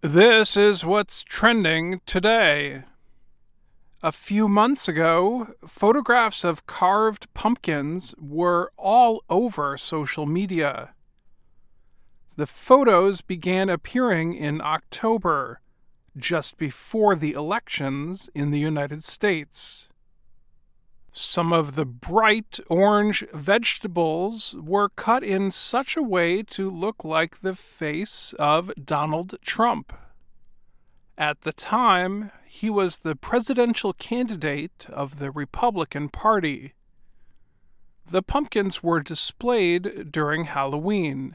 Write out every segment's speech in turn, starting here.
This is what's trending today. A few months ago, photographs of carved pumpkins were all over social media. The photos began appearing in October, just before the elections in the United States. Some of the bright orange vegetables were cut in such a way to look like the face of Donald Trump. At the time, he was the presidential candidate of the Republican Party. The pumpkins were displayed during Halloween.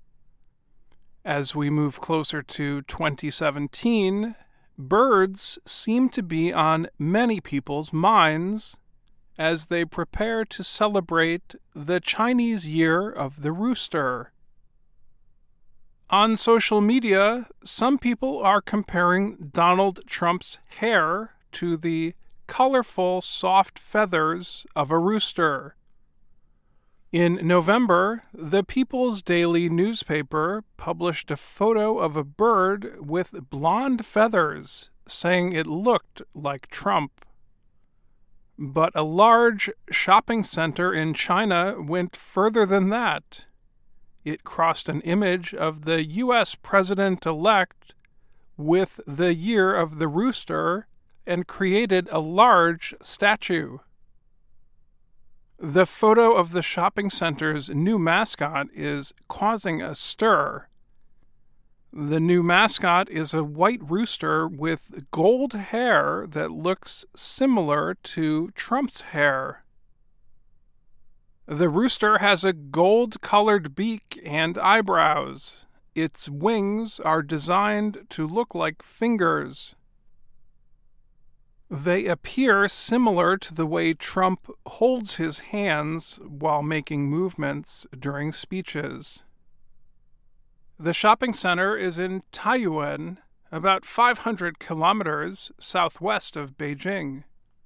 As we move closer to 2017, birds seem to be on many people's minds as they prepare to celebrate the Chinese Year of the Rooster. On social media, some people are comparing Donald Trump's hair to the colorful, soft feathers of a rooster. In November, the People's Daily newspaper published a photo of a bird with blonde feathers, saying it looked like Trump. But a large shopping center in China went further than that. It crossed an image of the U.S. president-elect with the Year of the Rooster and created a large statue. The photo of the shopping center's new mascot is causing a stir. The new mascot is a white rooster with gold hair that looks similar to Trump's hair. The rooster has a gold-colored beak and eyebrows. Its wings are designed to look like fingers. They appear similar to the way Trump holds his hands while making movements during speeches. The shopping center is in Taiyuan, about 500 kilometers southwest of Beijing.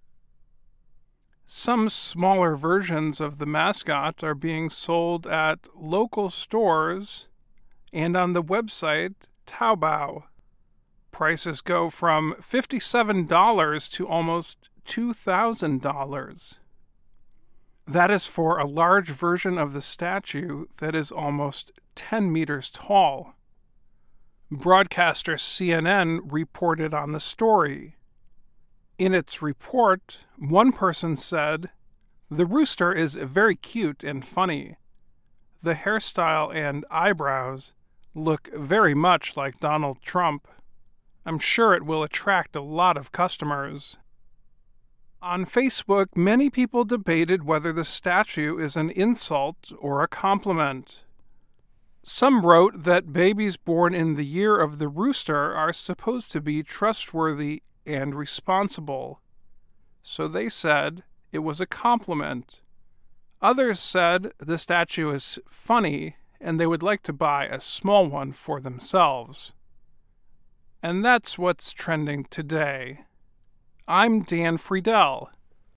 Some smaller versions of the mascot are being sold at local stores and on the website Taobao. Prices go from $57 to almost $2,000. That is for a large version of the statue that is almost 10 meters tall. Broadcaster CNN reported on the story. In its report, one person said, "The rooster is very cute and funny. The hairstyle and eyebrows look very much like Donald Trump. I'm sure it will attract a lot of customers." On Facebook, many people debated whether the statue is an insult or a compliment. Some wrote that babies born in the Year of the Rooster are supposed to be trustworthy and responsible, so they said it was a compliment. Others said the statue is funny and they would like to buy a small one for themselves. And that's what's trending today. I'm Dan Friedel.